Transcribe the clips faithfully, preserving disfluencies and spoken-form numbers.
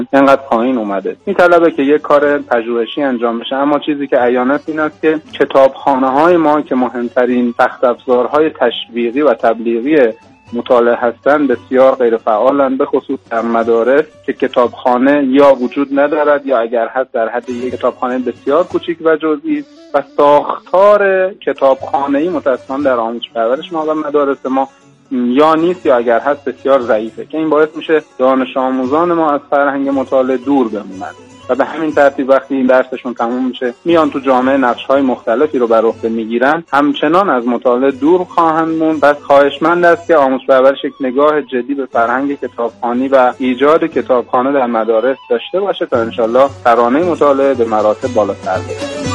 اینقدر پایین اومده. این طلبه که یک کار پژوهشی انجام بشه، اما چیزی که عیان است این است که کتابخانه‌های ما که مهمترین سخت افزارهای تشویقی و تبلیغی مطالعه هستند بسیار غیر فعالند، به خصوص در مدارس که کتابخانه یا وجود ندارد یا اگر هست در حد یک کتابخانه بسیار کوچک و جزئی و ساختار کتابخانه‌ای متأسفانه در آموزش پرورش ما و مدارس ما یا نیست یا اگر هست بسیار ضعیفه که این باعث میشه دانش آموزان ما از فرهنگ مطالعه دور بمونند و به همین ترتیب وقتی این درسشون تموم میشه میان تو جامعه نقش‌های مختلفی رو بر عهده میگیرن، همچنان از مطالعه دور خواهند موند. پس خواهشمند است که آموزش پرورش یک نگاه جدی به فرهنگ کتابخوانی و ایجاد کتابخانه در مدارس داشته باشه تا انشالله ترانه مطالعه به مراتب بالاتر بره.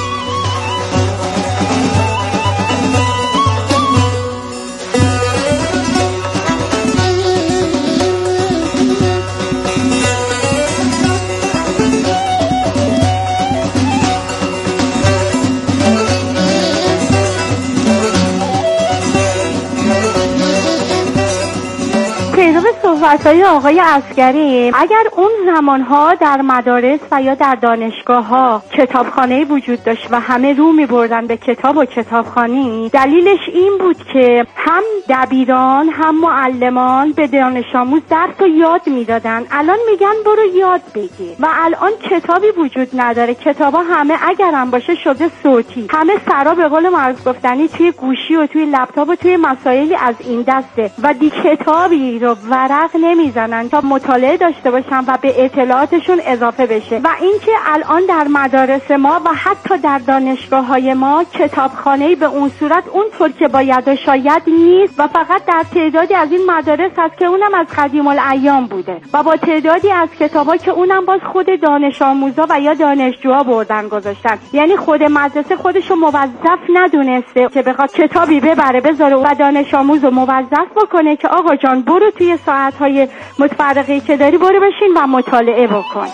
صحبت‌های آقای عسگری، اگر اون زمانها در مدارس و یا در دانشگاه‌ها کتابخانه‌ای وجود داشت و همه رو می‌بردن به کتاب و کتابخوانی، دلیلش این بود که هم دبیران هم معلمان به دانش آموز درس رو یاد میدادن. الان میگن برو یاد بگیر و الان کتابی وجود نداره. کتابا همه اگر هم باشه شده صوتی، همه سرا به قول معروف گفتنی توی گوشی و توی لپتاپ و توی مسائلی از این دسته و دی کتابی رو ورق نمیزنن تا مطالعه داشته باشن و به اطلاعاتشون اضافه بشه. و اینکه الان در مدارس ما و حتی در دانشگاه‌های ما کتابخانه‌ای به اون صورت اونطور که باید و شاید نیست و فقط در تعدادی از این مدارس هست که اونم از قدیم الایام بوده و با تعدادی از کتابا که اونم باز خود دانش آموزا و یا دانشجوها بردن گذاشتن. یعنی خود مدرسه خودشو موظف ندونسته که بخواد کتابی ببره بذاره و دانش آموزو موظف بکنه که آقا جان برو توی ساعت‌های متفرقه‌ای که داری برو بشین و مطالعه بکن.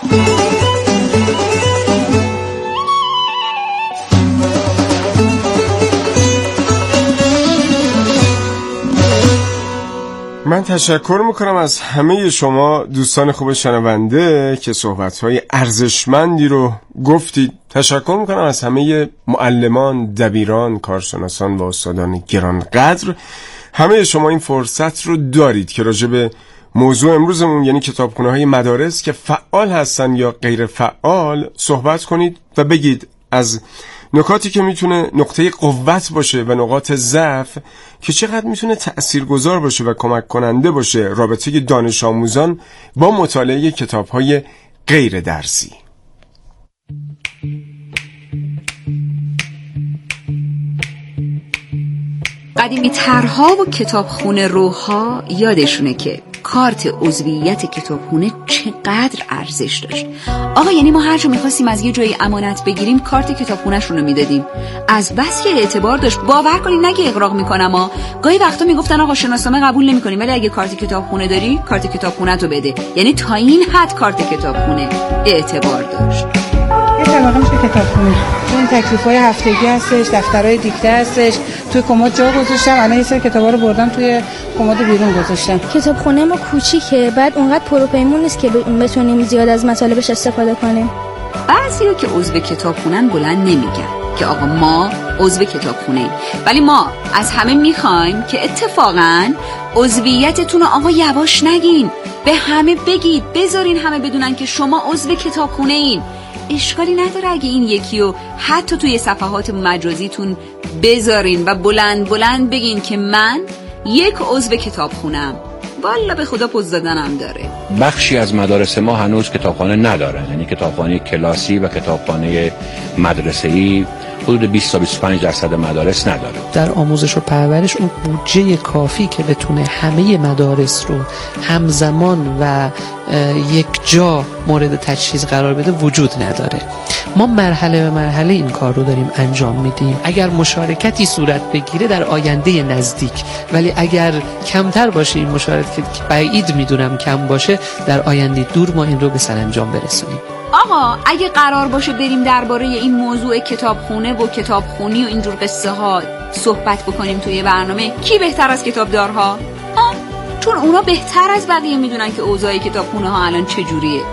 من تشکر میکنم از همه شما دوستان خوب شنونده که صحبت‌های ارزشمندی رو گفتید. تشکر میکنم از همه معلمان، دبیران، کارشناسان و استادان گرانقدر. همه شما این فرصت رو دارید که راجع به موضوع امروزمون یعنی کتابخونه‌های مدارس که فعال هستن یا غیر فعال صحبت کنید و بگید از نکاتی که میتونه نقطه قوت باشه و نقاط ضعف که چقدر میتونه تأثیرگذار باشه و کمک کننده باشه رابطه دانش آموزان با مطالعه کتاب‌های غیر درسی. قدیمی ترها و کتابخونه روها یادشونه که کارت عضویت کتابخونه چقدر ارزش داشت. آقا یعنی ما هر جا می‌خواستیم از یه جایی امانت بگیریم کارت کتابخونه‌شون رو میدادیم. از بس که اعتبار داشت. باور کنید نگه اغراق میکنم ها. گاهی وقتا میگفتن آقا شناسنامه قبول نمی‌کنیم ولی اگه کارت کتابخونه داری کارت کتابخونه‌تو بده. یعنی تا این حد کارت کتابخونه اعتبار داشت. یه طبقه میشه کتابخونه. این تکلیف‌های هفتگی هستش، دفترهای دیکته هستش. توی کمد جا گذاشتم، الان یه سری کتابا رو بردم توی کمد بیرون گذاشتم. کتابخونه ما کوچیکه، بعد اونقدر پروپیمون نیست که بتونیم زیاد از مطالبش استفاده کنیم. بعضیا که عضو کتابخونه‌ن بلند نمیگن که آقا ما عضو کتابخونه‌ایم، ولی ما از همه میخوایم که اتفاقاً عضویتتون رو آقا یواش نگین، به همه بگید، بذارین همه بدونن که شما عضو کتابخونه‌این. اشکالی نداره اگه این یکی رو حتی توی صفحات مجازیتون بذارین و بلند بلند بگین که من یک عضو کتابخونه‌ام. والا به خدا پوز دادنم داره. بخشی از مدارس ما هنوز کتابخانه ندارن، یعنی کتابخانه کلاسی و کتابخانه مدرسه‌ای حدود بیست تا بیست و پنج درصد مدارس نداره. در آموزش و پرورش اون بودجه کافی که بتونه همه مدارس رو همزمان و یک جا مورد تجهیز قرار بده وجود نداره. ما مرحله به مرحله این کار رو داریم انجام میدیم. اگر مشارکتی صورت بگیره در آینده نزدیک، ولی اگر کمتر باشه این مشارکت که بعید میدونم کم باشه، در آینده دور ما این رو به سرانجام برسونیم. آقا اگه قرار باشه بریم درباره این موضوع کتابخونه و کتابخونی و اینجور قصه ها صحبت بکنیم توی برنامه، کی بهتر از کتابدارها؟ آه چون اونا بهتر از بقیه میدونن که اوضاع کتابخونه ها الان چجوریه.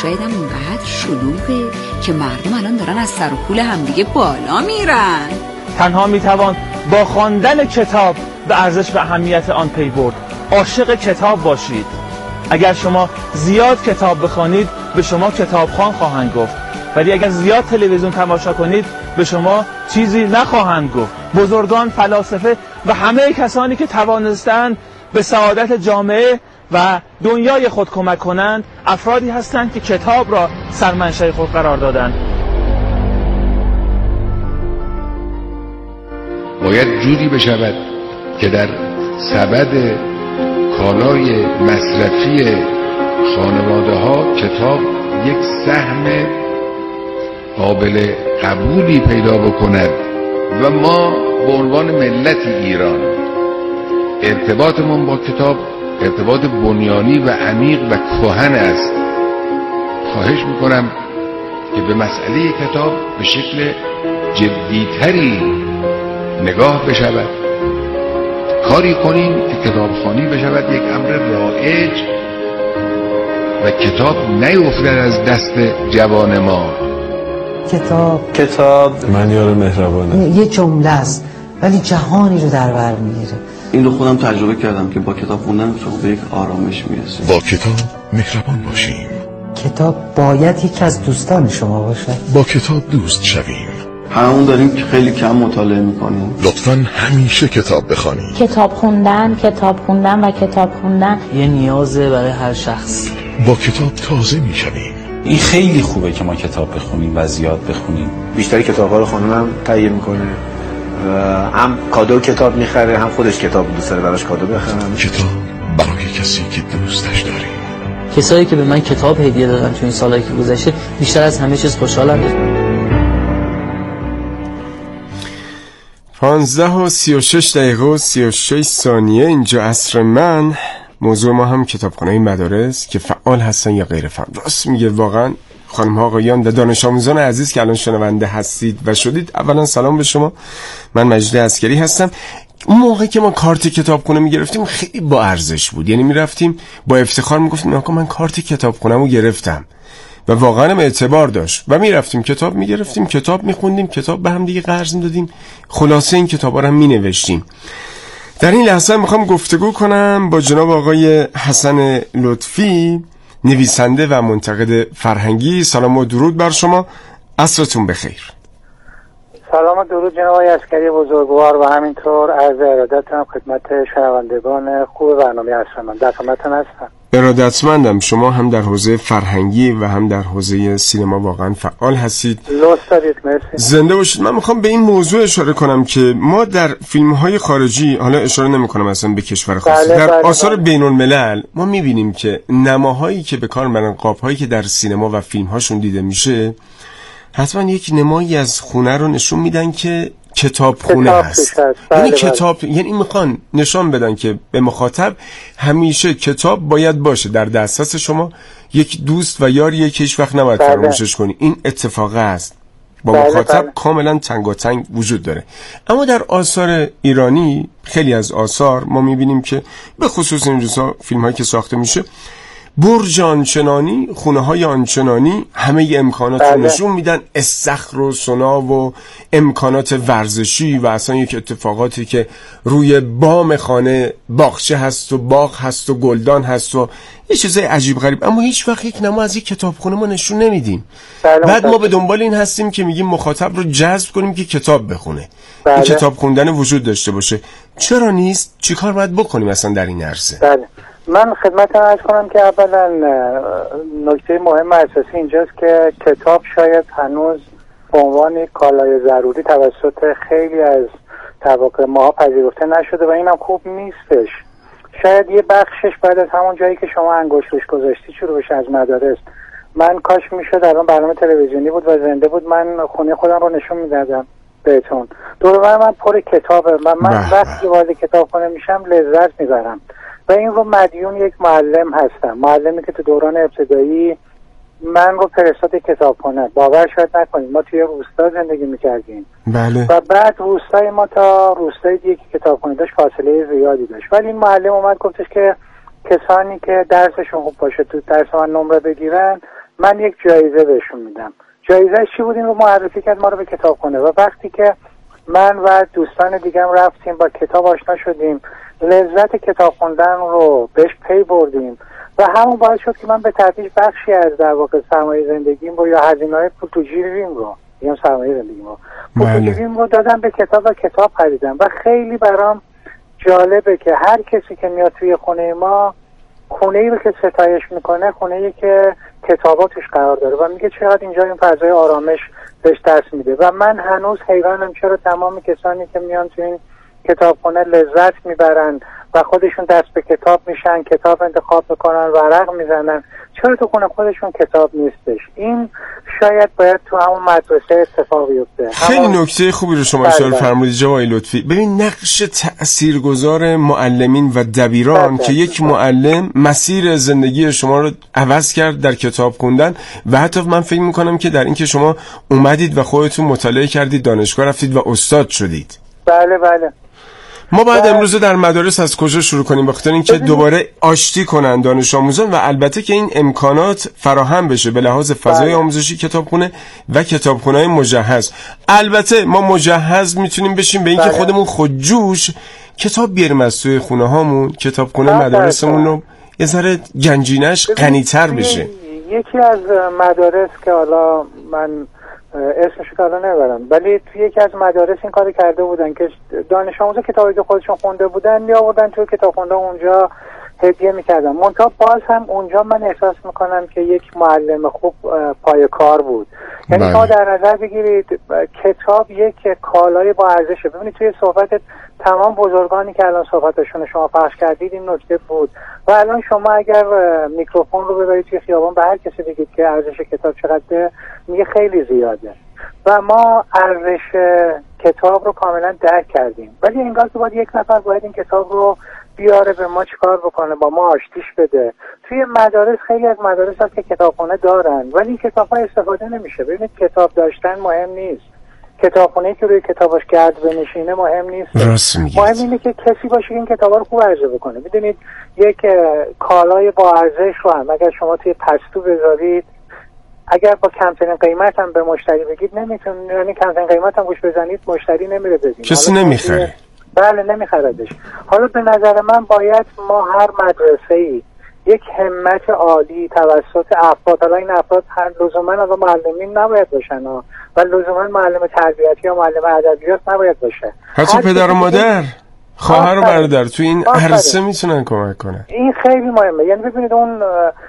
شاید هم اونقدر شلوغه که مردم الان دارن از سر و کول همدیگه بالا میرن. تنها میتوان با خواندن کتاب به ارزش و اهمیت آن پی برد. عاشق کتاب باشید. اگر شما زیاد کتاب بخوانید به شما کتابخوان خواهند گفت، ولی اگر زیاد تلویزیون تماشا کنید به شما چیزی نخواهند گفت. بزرگان، فلاسفه و همه کسانی که توانستند به سعادت جامعه و دنیای خود کمک کنند افرادی هستند که کتاب را سرمنشأ خود قرار دادند. باید جوری بشود که در سبد کالای مصرفی خانواده ها کتاب یک سهم قابل قبولی پیدا بکند و ما به عنوان ملت ایران ارتباطمون با کتاب ارتباط بنیانی و عمیق و کهن است. خواهش میکنم که به مسئله کتاب به شکل جدیتری نگاه بشود، کاری کنیم که کتابخوانی بشود یک امر رایج و کتاب نیفتد از دست جوان ما. کتاب کتاب من یار مهربانه، یه جمله است ولی جهانی رو در بر میگیره. این رو خودم تجربه کردم که با کتاب خوندن شما به یک آرامش میرسید. با کتاب مهربان باشیم. کتاب باید یکی از دوستان شما باشه. با کتاب دوست شویم. همون داریم که خیلی کم مطالعه میکنیم. لطفاً همیشه کتاب بخوانید. کتاب خوندن، کتاب خوندن و کتاب خوندن یه نیازه برای هر شخص. با کتاب تازه میشویم. این خیلی خوبه که ما کتاب بخونیم و زیاد بخونیم. بیشتری کتاب‌ها رو خانمم تهیه میکنه، هم کادو کتاب میخره هم خودش کتاب دوست داره براش کادو بخرم. کتاب برای کسی که دوستش داریم. کسایی که به من کتاب هدیه دادن تو این سالایی که گذشته بیشتر از همه چیز خوشحالم. پانزده و سی و شش دقیقه و سی و شش ثانیه اینجا عصر من. موضوع ما هم کتابخانه مدارس که فعال هستن یا غیر فعال. راست میگه واقعا خانم ها آقایان و دانش آموزان عزیز که الان شنونده هستید و شدید، اولا سلام به شما. من مجید عسکری هستم. اون موقع که ما کارت کتابخونه میگرفتیم خیلی با ارزش بود، یعنی میرفتیم با افتخار میگفتیم آقا من کارت کتابخونه‌مو گرفتم و واقعا هم اعتبار داشت و میرفتیم کتاب میگرفتیم، کتاب میخوندیم، کتاب به هم دیگه قرض میدادیم، خلاصه این کتابا رو هم مینوشتیم. در این لحظه میخوام گفتگو کنم با جناب آقای حسن لطفی، نویسنده و منتقد فرهنگی. سلام و درود بر شما، عصرتون بخیر. سلام و درود جناب آقای عسکری بزرگوار و همینطور عرض ارادتم خدمت شنوندگان خوب برنامه عصر من. در خدمتتون هستم. ارادتمندم. شما هم در حوزه فرهنگی و هم در حوزه سینما واقعا فعال هستید. لطف دارید، مرسی. زنده باشید. من میخوام به این موضوع اشاره کنم که ما در فیلم‌های خارجی، حالا اشاره نمی‌کنم اصلا به کشور خاصی، بله، در بله، آثار بله. بین الملل ما می‌بینیم که نماهایی که به کار می‌برن، قاب‌هایی که در سینما و فیلم‌هاشون دیده میشه، حتما یک نمایی از خونه رو نشون میدن که کتابخونه کتاب هست. بله یعنی بله. کتاب، یعنی میخوان نشان بدن که به مخاطب همیشه کتاب باید باشه در دسترس شما. یک دوست و یاریه که هیچ وقت نباید بله. فراموشش کنی. این اتفاق است، با بله مخاطب بله. کاملا تنگاتنگ وجود داره. اما در آثار ایرانی، خیلی از آثار ما میبینیم که به خصوص این روزها فیلم هایی که ساخته میشه، برج آنچنانی، خونه های آنچنانی، همه امکانات رو نشون میدن، استخر و سنا و امکانات ورزشی و اصلا یک اتفاقاتی که روی بام خانه باغچه هست و باغ هست و گلدان هست و یه چیزای عجیب غریب. اما هیچ وقت یک نما از یک کتابخونه ما نشون نمیدیم. بعد ما به دنبال این هستیم که میگیم مخاطب رو جذب کنیم که کتاب بخونه، بله. این کتاب خوندن وجود داشته باشه. چرا نیست؟ چیکار باید بکنیم اصلا در این عرصه؟ بله. من خدمتتون عرض کنم که اولا نکته مهم اساسی اینجاست که کتاب شاید هنوز به عنوان کالای ضروری توسط خیلی از طبقه ما پذیرفته نشده و اینم خوب نیستش. شاید یه بخشش بعد از همون جایی که شما انگشت روش گذاشتی شروع بشه از مدارس. من کاش میشد الان برنامه تلویزیونی بود و زنده بود، من خونه خودم رو نشون میدادم بهتون. دور و بر من پر کتابه و من وقتی وارد کتابخونه میشم لذت میبرم و این رو مدیون یک معلم هستم، معلمی که تو دوران ابتدایی من رو فرستاد کتابخونه. باور شاید نکنید ما توی روستا زندگی میکردیم بله. و بعد روستای ما تا روستای دیگه که کتابخونه داشت فاصله زیادی داشت، ولی این معلم اومد گفتش که کسانی که درسشون خوب باشه تو درس من نمره بگیرن من یک جایزه بهشون میدم. جایزه چی بود؟ این رو معرفی کرد ما رو به کتابخونه و وقتی که من و دوستان دیگم رفتیم با کتاب آشنا شدیم، لذت کتاب خوندن رو بهش پی بردیم و همون باعث شد که من به تدریج بخشی از در واقع سرمایه زندگیم رو یا هزینه‌های پول تو جیبم رو یا سرمایه زندگیم رو پول تو جیبم رو دادم به کتاب و کتاب خریدم و خیلی برام جالبه که هر کسی که میاد توی خونه ما، خونه‌ای رو که ستایش میکنه خونه‌ای که کتابا توش قرار داره و میگه چقدر اینجا این فضای آرامش بهش دست میده و من هنوز حیرانم چرا تمام کسانی که میان تو این کتابخونه لذت میبرن و خودشون دست به کتاب میشن، کتاب انتخاب میکنن، ورق میزنن، چرا تو خونه خودشون کتاب نیستش؟ این شاید باید تو همون مدرسه اتفاق بیفته. خیلی نکته خوبی رو شما اشاره فرمودید جناب لطفی. ببین نقش تاثیرگذار معلمین و دبیران که یک معلم مسیر زندگی شما رو عوض کرد در کتاب خوندن و حتی من فکر میکنم که در این که شما اومدید و خودتون مطالعه کردید، دانشگاه رفتید و استاد شدید. بله بله. ما باید امروز در مدارس از کجا شروع کنیم؟ بخاطر اینکه دوباره آشتی کنن دانش آموزان و البته که این امکانات فراهم بشه به لحاظ فضای آموزشی کتابخونه و کتابخونه‌های مجهز. البته ما مجهز میتونیم بشیم به اینکه خودمون خودجوش کتاب بیاریم از توی خونه هامون، کتابخونه مدارسمون رو یه ذره گنجینش غنی‌تر بشه. یکی از مدارس که حالا من اسمشو که الان نمیبرم ولی توی یکی از مدارس این کار کرده بودن که دانش آموزا کتابی که خودشون خونده بودن می آوردن توی کتابخونه اونجا هدیه میکردن. منتها باز هم اونجا من احساس میکنم که یک معلم خوب پای کار بود. یعنی شما در نظر بگیرید کتاب یک کالای با ارزشه. ببینید توی صحبت تمام بزرگانی که الان صحبتشون شما پخش کردید این نکته بود و الان شما اگر میکروفون رو ببرید توی خیابان به هر کسی بگید که ارزش کتاب چقدره میگه خیلی زیاده و ما ارزش کتاب رو کاملا درک کردیم ولی انگار که باید یک نفر باید این کتاب رو بیاره به ما چیکار بکنه، با ما آشتیش بده. توی مدارس خیلی از مدارس هست که کتابخونه دارن ولی این کتاب‌ها استفاده نمیشه. ببینید کتاب داشتن مهم نیست، کتابخونه‌ای که روی کتابش گرد بنشینه مهم نیست. مهم اینه که کسی باشه که این کتابا رو خوب عرضه بکنه. میدونید یک کالای با ارزش رو هم اگر شما توی پستو بذارید، اگر با کمترین قیمت هم به مشتری بگید نمیتونید، یعنی کمترین قیمت هم گوش بزنید مشتری نمیره بزنید، کسی نمیخره. بله نمیخردش. حالا به نظر من باید ما هر مدرسه‌ای یک همت عالی توسط افراد، حالا این افراد هر لزوما از معلمین نباید باشن و لزوما معلم تربیتی یا معلم ادبیات نباید باشه، حتی پدر و مادر، خواهر و برادر تو این عرصه میتونن کمک کنن. این خیلی مهمه. یعنی ببینید اون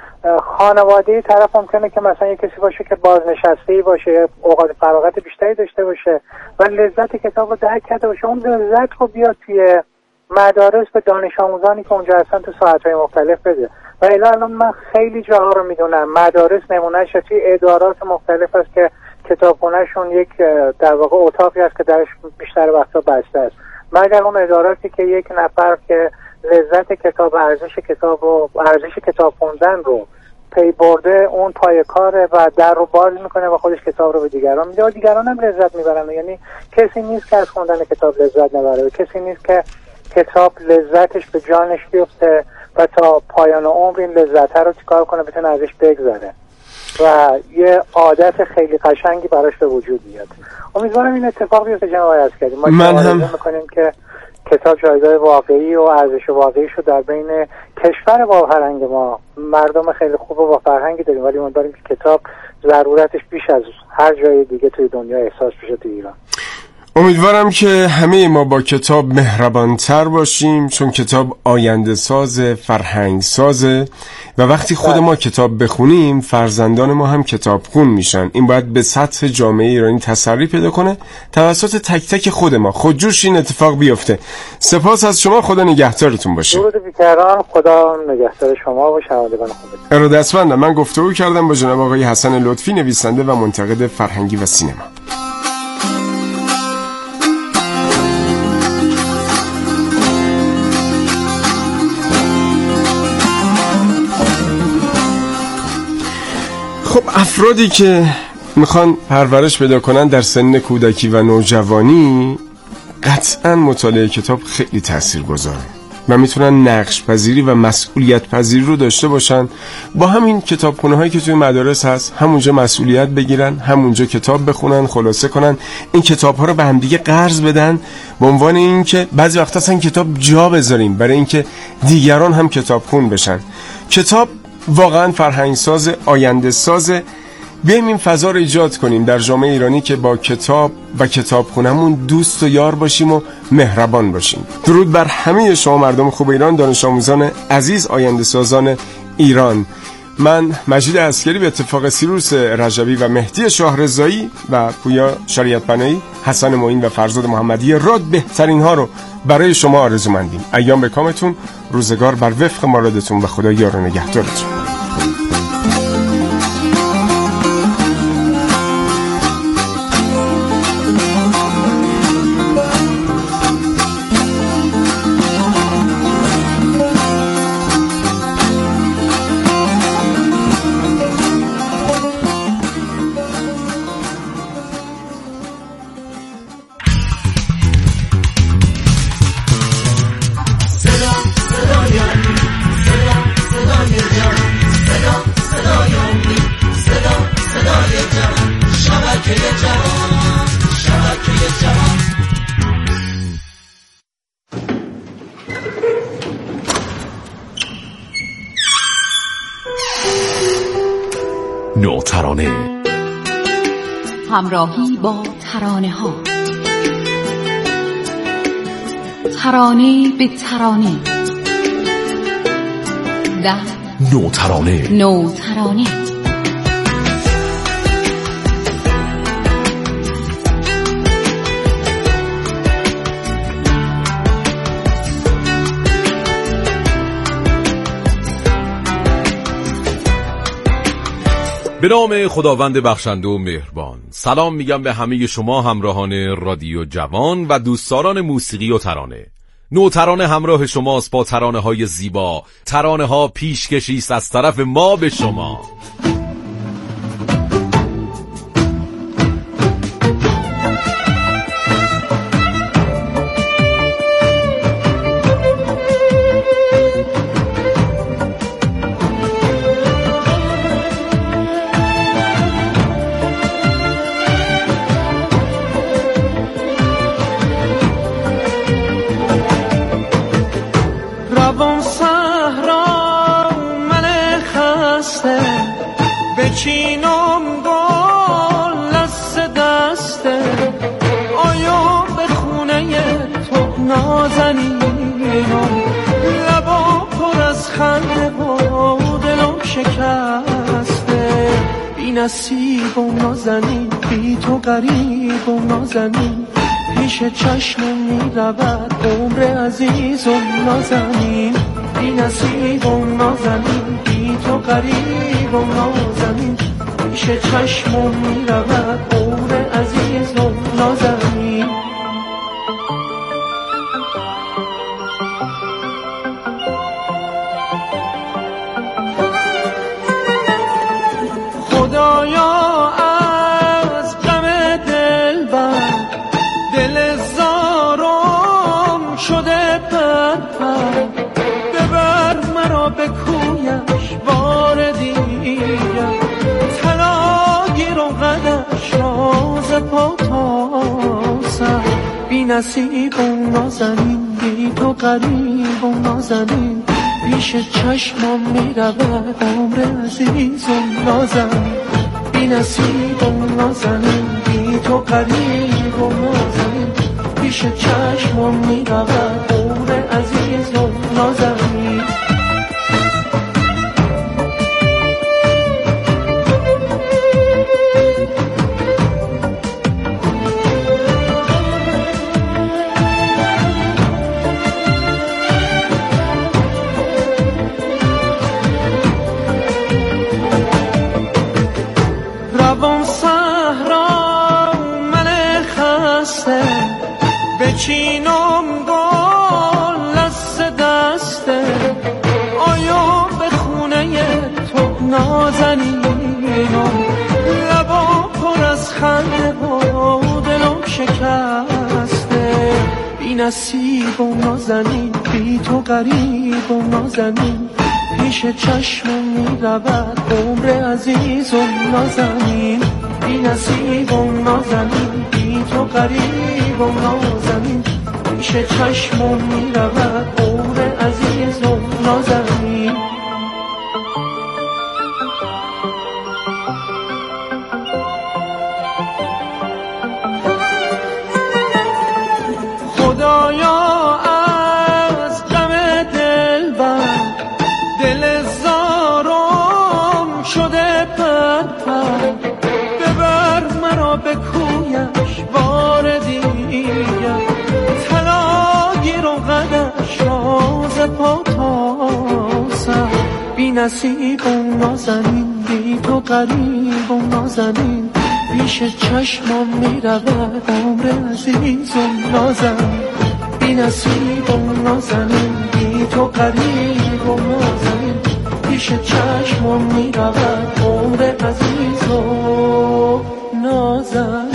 خانواده طرف ممکنه که مثلا یک کسی باشه که بازنشسته‌ای باشه، اوقات فراغت بیشتری داشته باشه و لذت کتاب رو درک کرده باشه، اون لذت رو بیاد توی مدارس به دانش آموزانی که اونجا هستن تو ساعت‌های مختلف بده. و الان من خیلی جاها رو میدونم مدارس نمونهش توی ادارات مختلف است که کتابخونه‌شون یک در واقع اتاقی است که درش بیشتر وقتا بسته است، مگر اون اداراتی که یک نفر که لذت کتاب، ارزش کتاب و ارزش کتاب خوندن رو پی برده اون پای کاره و در رو باز میکنه و خودش کتاب رو به دیگران میده و دیگران هم لذت میبرن. یعنی کسی نیست که از خوندن کتاب لذت نبره، کسی نیست که کتاب لذتش به جانش بیفته و تا پایان عمر این لذت رو چیکار کنه بتونه ازش بگذره و یه عادت خیلی قشنگی براش به وجود بیاد. امیدوارم این اتفاق بیفته جناب عسکری. ما من هم میکنیم که کتاب جایگاه واقعی و ارزش واقعی شو در بین کشور با فرهنگ ما، مردم خیلی خوب و با فرهنگی داریم ولی امیدواریم که کتاب ضرورتش بیش از هر جای دیگه توی دنیا احساس بشه توی ایران. امیدوارم که همه ما با کتاب مهربانتر باشیم، چون کتاب آینده ساز، فرهنگ سازه و وقتی خود ما کتاب بخونیم فرزندان ما هم کتاب خون میشن. این باید به سطح جامعه ایرانی تسری پیدا کنه توسط تک تک خود ما، خودجوش این اتفاق بیفته. سپاس از شما، خدا نگهدارتون باشه. درود بیکران، خدا نگهدار شما و شنوندگان خوبتون. ارادتمندم. من گفتگو کردم با جناب آقای حسن لطفی، نویسنده و منتقد فرهنگی و سینما. خب افرادی که میخوان پرورش پیدا کنن در سن کودکی و نوجوانی قطعا مطالعه کتاب خیلی تأثیر گذاره. و میتونن نقش پذیری و مسئولیت پذیری رو داشته باشن. با همین کتابخونه هایی که توی مدارس هست همونجا مسئولیت بگیرن، همونجا کتاب بخونن، خلاصه کنن، این کتاب ها رو به هم دیگه قرض بدن به عنوان این که بعضی وقتا اصلا کتاب جا بذاریم برای اینکه دیگران هم کتاب خون بشن. کتاب واقعا فرهنگ ساز، آینده سازه. بیایم این فضا رو ایجاد کنیم در جامعه ایرانی که با کتاب و کتابخونه‌مون دوست و یار باشیم و مهربان باشیم. درود بر همه شما مردم خوب ایران، دانش آموزان عزیز، آینده سازان ایران. من مجید عسکری به اتفاق سیروس رجبی و مهدی شاهرضایی و پویا شریعت بنایی، حسن معین و فرزاد محمدی راد بهترین ها رو برای شما آرزومندیم. ایام به کامتون، روزگار بر وفق مرادتون و خدا یار و نگهدارتون. نوترانه، همراهی با ترانه ها، ترانه به ترانه، در نوترانه نوترانه. به نام خداوند بخشنده و مهربان. سلام میگم به همه شما همراهان رادیو جوان و دوستداران موسیقی و ترانه. نوترانه همراه شماست با ترانه های زیبا، ترانه ها پیشکشی است از طرف ما به شما. بچینم گل از دسته، آیا به خونه تو نازنینم، لبا پر از خنده و دلم شکسته، بی نصیب و نازنین، بی تو غریب و نازنین، پیش چشمم میرود عمر عزیز و نازنین، بی نصیب و نازنین، بی تو غریب و نازنین، پیش چشمم میرود عمر عزیز و نازنین. خدایا از غم دلبر دل زارم شده پرپر، ببر مرا به کویش بار دیگر، تلا گیر و قدش راز پا تا سر، بی نصیب و نازنین، بی تو غریب و نازنین، پیش چشمم میرود عمر عزیز و نازنین، بی نصیب و نازنین، بی تو غریب و نازنین، پیش چشمم میرود عمر عزیز و نازنین. بچینم گل از دسته، آیا به خونه تو نازنینم، لبا پر از خنده و دلم شکسته، بی بی نصیب و نازنین، بی تو غریب و نازنین، پیش چشمم می رود عمر عزیز و نازنین، بی نصیب و نازنین، بی تو غریب و نازنین، پیش چشمم می رود عمر عزیز و نازنین. خدایا از غم دلبر دل زارم شده پر پر، ببر مرا به کویش بار دیگر، طلا گیر و قدش راز پا تا سر، بی نصیب و نازنین، بی تو غریب و نازنین، پیش چشمم می رود عمر عزیز و نازنین، بی نصیب و نازنین، بی تو غریب و نازنین، پیش چشمم می رود عمر عزیز و نازنین.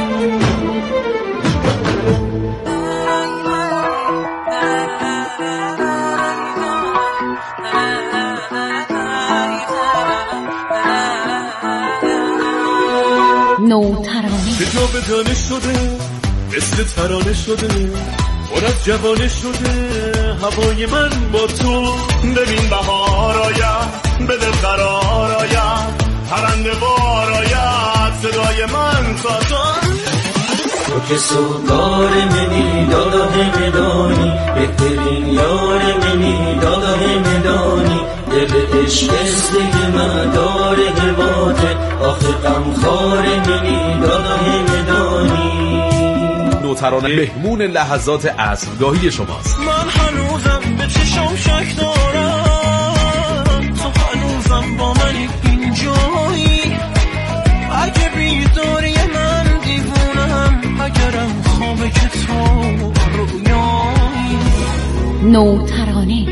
به جا به جانه شده، مثل ترانه شده، پر از جوانه شده هوای من با تو. ببین بهار آید، بده قرار آید، پرنده بار آید، صدای من تا تو. تو که سوگار منی دادا همدانی، بهترین یار منی دادا همدانی، دل عشق استگی مدار هواته، آخه غمخوار منی دادا همدانی. نوترانه مهمون لحظات عصرگاهی شماست. من هنوزم به چشم شک دارم، تو هنوزم با من اینجایی، اگه بیداری من دیوونم، اگرم خوابه که تو رویایی. نوترانه.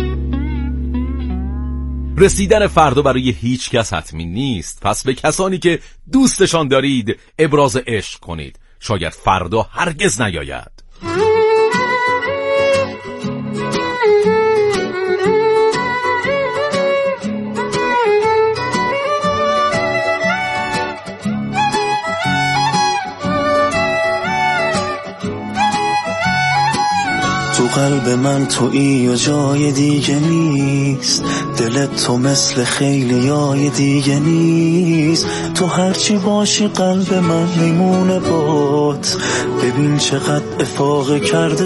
رسیدن فردا برای هیچ کس حتمی نیست، پس به کسانی که دوستشان دارید ابراز عشق کنید، شاید فردا هرگز نیاید. تو قلب من تویی و جای دیگه نیست، دلت تو مثل خیلیای دیگه نیست، تو هرچی باشی قلب من میمونه بات، ببین چقدر افاقه کرده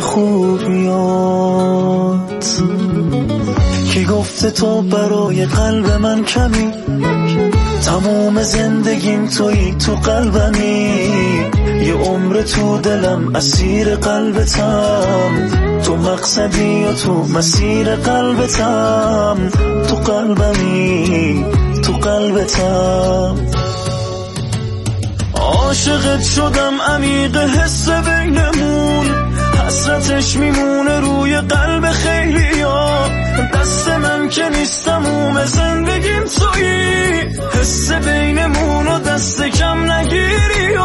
خوبیات. کی گفته تو برای قلب من کمی، تمام زندگیم تویی، تو قلبمی، یه عمر تو دلم اسیر قلبتم، تو مقصدی و تو مسیر قلبتم، تو قلبمی، تو قلبتم. عاشقت شدم عمیق حس بینمون، حسرتش میمونه روی قلب خیلیا، دست من که نیستم اوم زندگیم تویی، حس بینمون و دست کم نگیری.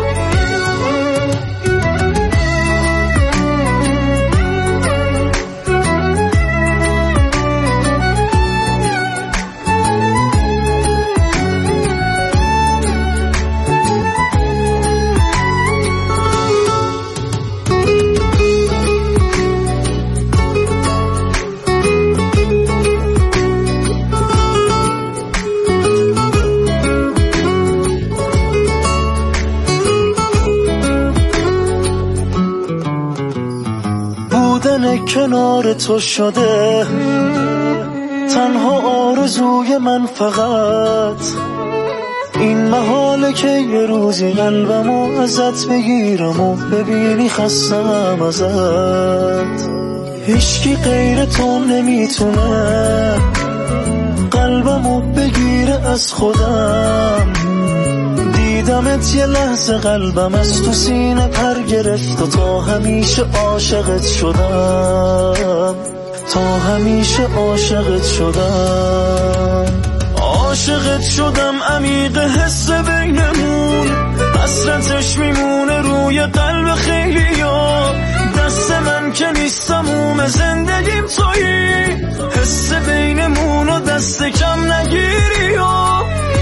کنار تو شده تنها آرزوی من، فقط این محاله که یه روزی قلبمو ازت بگیرم و ببینی خستم ازت. هیچکی غیر تو نمیتونه قلبمو بگیره از خودم، دیدمت یه لحظه قلبم از تو سینه پر گرفت و تا همیشه عاشقت شدم، تا همیشه عاشقت شدم. عاشقت شدم عمیق حس بینمون، حسرتش میمونه روی قلب خیلیا، دست من که نیستم تموم زندگیم تویی، حس بینمون و دست کم نگیری و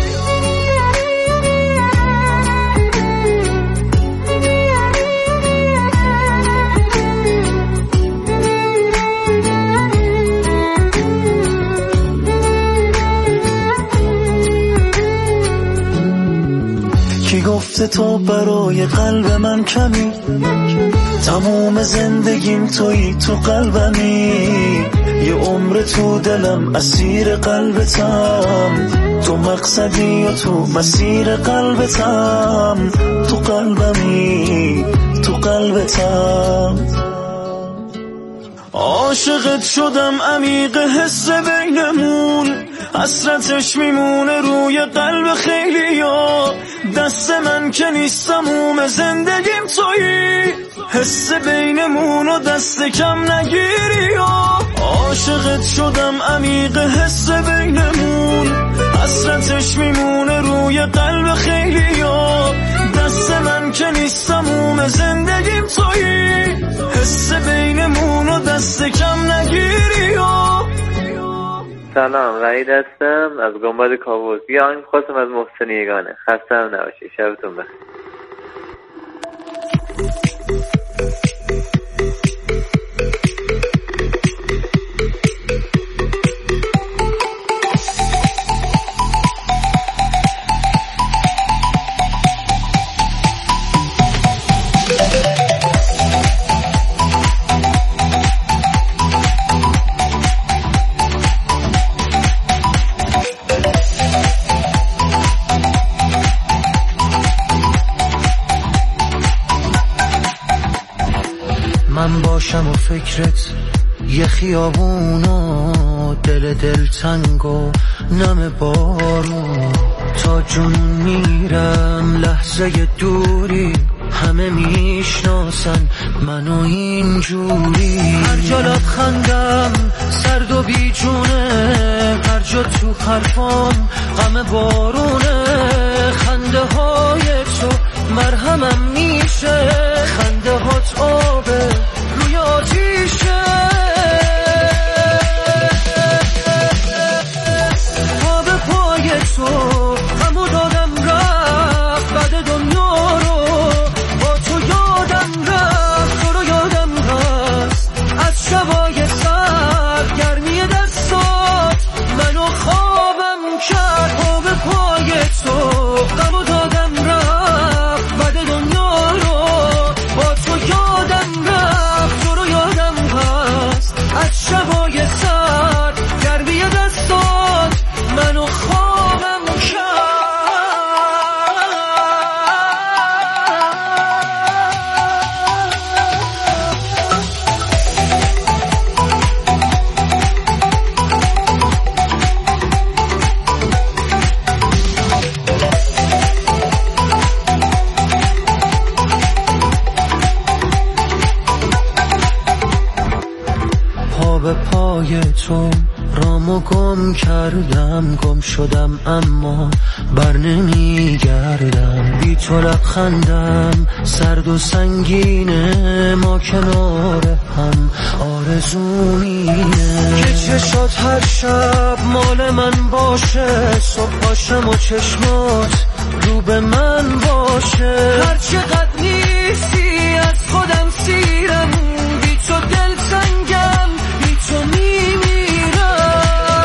کی گفته تو برای قلب من کمی، تموم زندگیم تویی، تو قلبمی، یه عمر تو دلم اسیر قلبتم، تو مقصدی و تو مسیر قلبتم، تو قلبمی، تو قلبتم. عاشقت شدم عمیق حس بینمون، حسرتش میمونه روی قلب خیلیا، دست من که نیست تموم زندگیم تویی، حس بینمون و دست کم نگیری و عاشقت شدم عمیق حس بینمون، حسرتش میمونه روی قلب خیلیا، دست من که نیست تموم زندگیم تویی، حس بینمون و دست کم نگیری و سلام، وحید هستم از گنبد کاووس. یه آهنگ خواستم از محسن یگانه. خسته هم نباشی، شبتون بخیر. من باشم و فکرت یه خیابون و دل دل تنگ و نم بارون، تا جنون میرم لحظه دوری، همه میشناسن منو اینجوری، هر جا لبخندم سرد و بیجونه، هر جا تو حرفام غم بارونه، خنده های تو مرهمم میشه، خنده هات آبه روی آتیشه، پا به پای تو غمو دادم رفت، بعد دنیا رو با تو یادم رفت، تو رو یادم هست از شبای سر، گرمی دستات منو خوابم کرد، پا به پای تو غمو دادم رفت، بعد دنیا رو با تو یادم رفت، تو رو یادم هست از شبای سر، گرمی دستات منو خوابم کرد. پا به پای تو رامو گم کردم، گم شدم اما بر نمیگردم، بی تو لبخندم سرد و سنگینه، ما کنار هم آرزومینه، که چشات هر شب مال من باشه، صبح پاشم و چشمات رو به من باشه، هر چقدر نیستی از خودم سیرم، بی تو دل سنگم، بی تو میمیرم،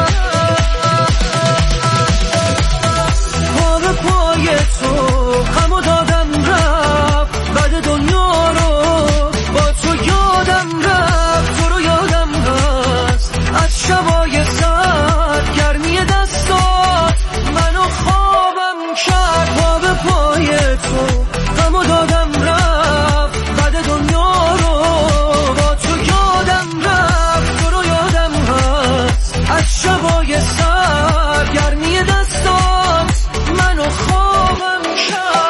پا به پای تو غمو دادم رفت، بعد دنیا رو با تو یادم رفت، تو رو یادم هست از شبای سر، گرمی دستات منو خوابم کرد، پا به پای تو غمو دادم رفت، بعد دنیا رو با تو یادم رفت، تو رو یادم هست از شبای سر، گرمی دستات منو خوابم کرد.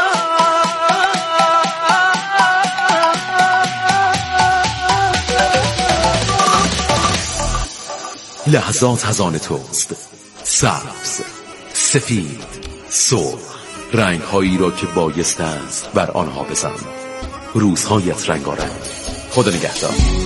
لحظات از آن توست، سبز، سفید، سرخ، رنگ هایی را که بایست است بر آنها بزن، روزهایت رنگارنگ، خدا نگهدار.